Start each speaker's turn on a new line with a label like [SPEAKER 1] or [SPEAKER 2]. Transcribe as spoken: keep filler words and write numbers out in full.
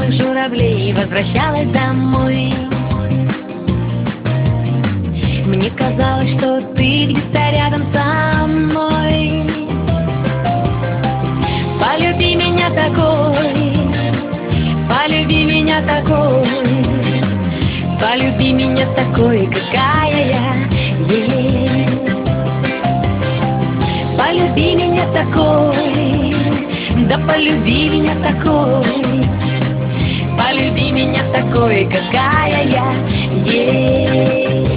[SPEAKER 1] крыльях журавлей возвращалась домой. Мне казалось, что ты где-то рядом со мной. Полюби меня такой, полюби меня такой, полюби меня такой, какая я есть. Полюби меня такой, да полюби меня такой, полюби меня такой, какая я есть.